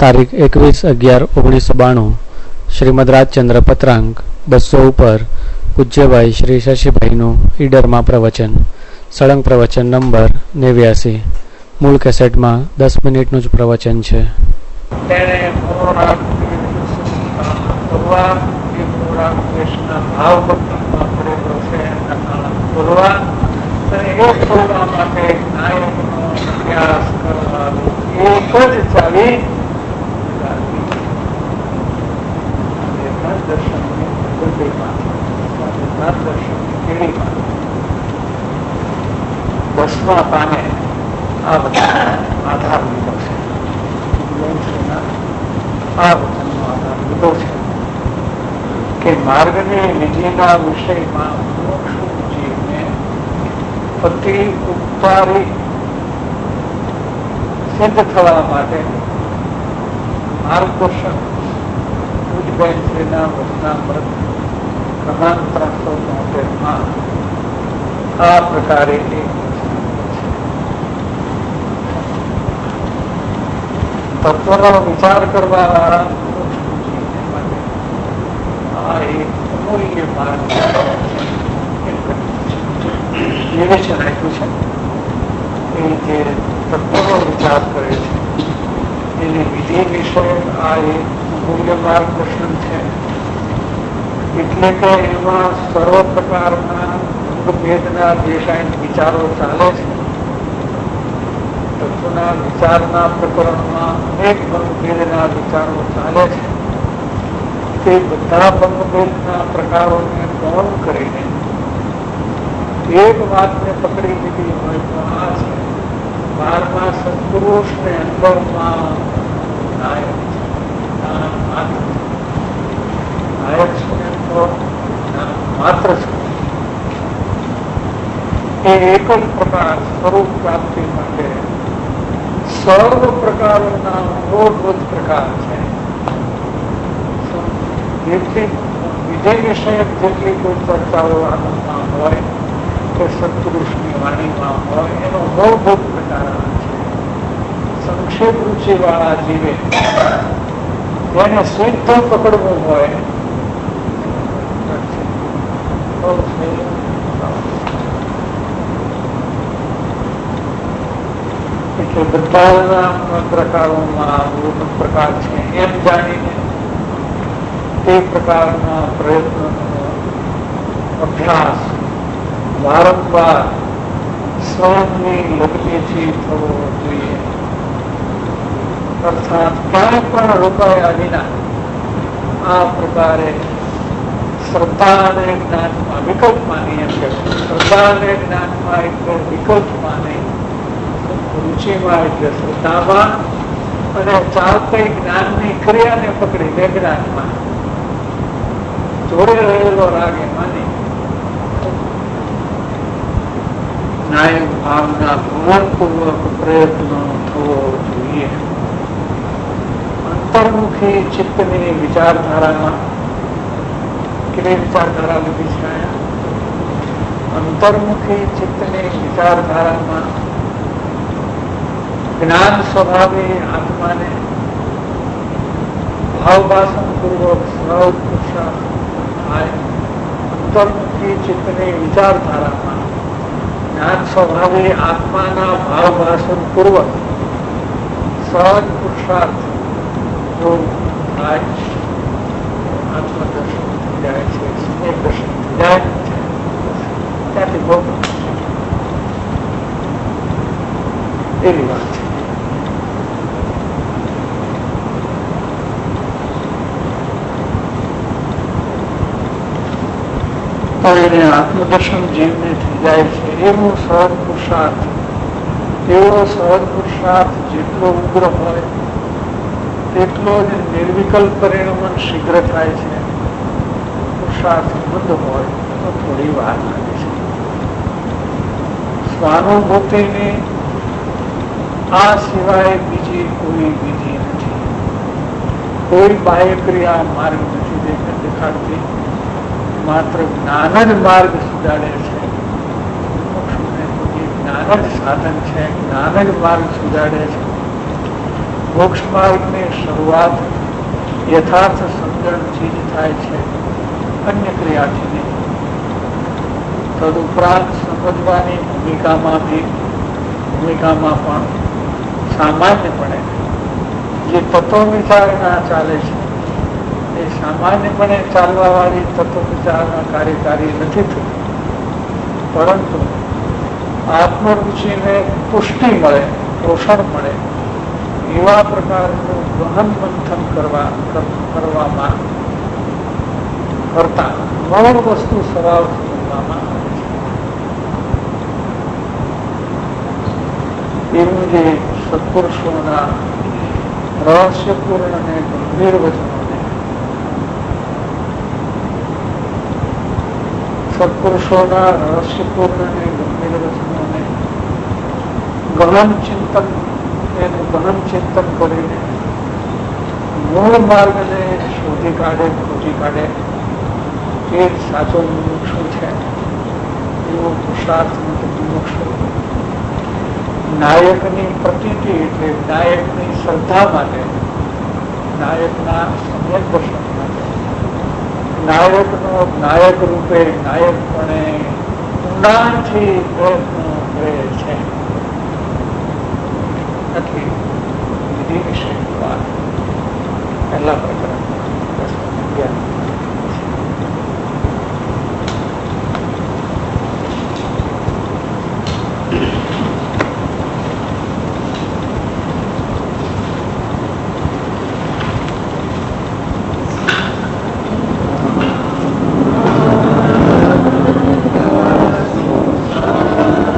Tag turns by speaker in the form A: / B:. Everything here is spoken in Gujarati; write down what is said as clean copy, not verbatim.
A: તારીખ 21/11/1992 શ્રીમદ રાજચંદ્ર પત્રાંક 200 ઉપર પૂજ્યભાઈ શ્રી શશીભાઈનું ઈડરમાં પ્રવચન, સળંગ પ્રવચન નંબર 89. મૂળ કેસેટમાં 10 મિનિટનું જ પ્રવચન છે.
B: દસમા પાને આ બધા આધાર લીધો છે. આ બધાનો આધાર લીધો છે કે માર્ગની વિધિના વિષયમાં જીવને અતિ ઉપકારી સિદ્ધ થવા માટે માર્ગદર્શન પૂજબેન શ્રીના વચનામૃત ક્રમાંક 373માં આ પ્રકારે તત્વનો વિચાર કરવા વાળા માટે આ એક અમૂલ્ય માર્ગ નિવેચન આપ્યું છે. એ જે તત્વનો વિચાર કરે છે એની વિધિ વિષય આ એક અમૂલ્ય માર્ગદર્શન છે. એટલે કે એમાં સર્વ પ્રકારના ભેદના જે કાંઈ વિચારો ચાલે છે, તત્વના વિચારના પ્રકરણમાં અનેક ભેદના વિચારો ચાલે છે, તે બધા ભેદના પ્રકારોને ગૌણ કરીને એક વાતને પકડી લીધી હોય તો આ છે 12મા સત્પુરુષને અંદરમાં નાયક છે તો માત્ર છે. એ એક જ પ્રકાર સ્વરૂપ પ્રાપ્તિ માટે સર્વ પ્રકારોના મૂળભૂત પ્રકાર છે. જેટલી વિજય વિષયક જેટલી કોઈ ચર્ચાઓ આનંદમાં હોય કે સત્પુરુષની વાણીમાં હોય એનો મૂળભૂત પ્રકાર છે. સંક્ષેપ રૂચિ વાળા જીવે એને સીધો પકડવું હોય એટલે બધા પ્રકારોમાં મૂળભૂત પ્રકાર છે એમ જાણીને તે પ્રકારના પ્રયત્નનો અભ્યાસ વારંવાર સ્વયંની લગ્નથી થવો જોઈએ. અર્થાત ક્યાંય પણ રોકાયા વિના આ પ્રકારે શ્રદ્ધા અને જ્ઞાનમાં વિકલ્પ માની એમ કે શ્રદ્ધા અને જ્ઞાનમાં એટલે વિકલ્પમાં નહીં, રુચિમાં એટલે શ્રદ્ધામાં અને ચાલતી જ્ઞાનની ક્રિયાને પકડી બે જ્ઞાનમાં જોડે રહેલો રાગે માની નાયક ભાવના પૂર્વક પ્રયત્નો થવો જોઈએ. અંતર્મુખી ચિત્તની વિચારધારામાં કેવી વિચારધારા લીધી છે? અંતર્મુખી ચિત્તની વિચારધારામાં જ્ઞાન સ્વભાવે આત્માને ભાવભાષણ પૂર્વક સહજ પુરુષાર્થ થાય. અંતર્મુખી ચિત્તની વિચારધારામાં જ્ઞાન સ્વભાવે આત્માના ભાવભાષણ પૂર્વક સહજ પુરુષાર્થ જો થાય આત્મદર્શન થઈ જાય છે, સ્નેહ દર્શન થઈ જાય છે. ત્યાંથી બહુ એવી વાત છે. એને આત્મદર્શન જેમને થઈ જાય છે એવું સહજ પુરુષાર્થ, એવો સહજ પુરુષાર્થ જેટલો ઉગ્ર હોય તેટલો જ નિર્વિકલ્પ પરિણમન શીઘ્ર થાય છે. પુરુષાર્થ મંદ હોય તો થોડી વાર લાગે છે. સ્વાનુભૂતિની આ સિવાય બીજી કોઈ વિધિ નથી. કોઈ બાહ્ય ક્રિયા માર્ગ નથી દેખાડતી. માત્ર જ્ઞાન જ માર્ગ સુધારે છે. જ્ઞાન જ સાધન છે, જ્ઞાન જ માર્ગ સુધારે છે. મોક્ષ માર્ગની શરૂઆત યથાર્થ સમજણથી જ થાય છે, અન્ય ક્રિયાથી નહીં. તદુપરાંત સમજવાની ભૂમિકામાં પણ સામાન્યપણે જે તત્વ વિચારણા ચાલે છે એ સામાન્યપણે ચાલવા વાળી તત્વ વિચારણા કાર્યકારી નથી થતી, પરંતુ આત્મરુચિને પુષ્ટિ મળે, પોષણ મળે એવા પ્રકારનું ગહન મંથન કરવામાં કરતા મૂળ વસ્તુ સવાલ સમજવામાં આવે છે. એવું જે સત્પુરુષોના રહસ્યપૂર્ણ અને ગંભીર વચનોને ગહન ચિંતન કરીને મૂળ માર્ગને શોધી કાઢે, ખોજી કાઢે એ સાચો મુમુક્ષુ છે. એવો પુરુષાર્થ મુમુક્ષુ નાયકની પ્રતીતિ એટલે નાયકની શ્રદ્ધા માટે, નાયકના સમ્યક દર્શન માટે, નાયક રૂપે નાયકપણે ઊંડાણથી પ્રયત્ન કરે છે. નથી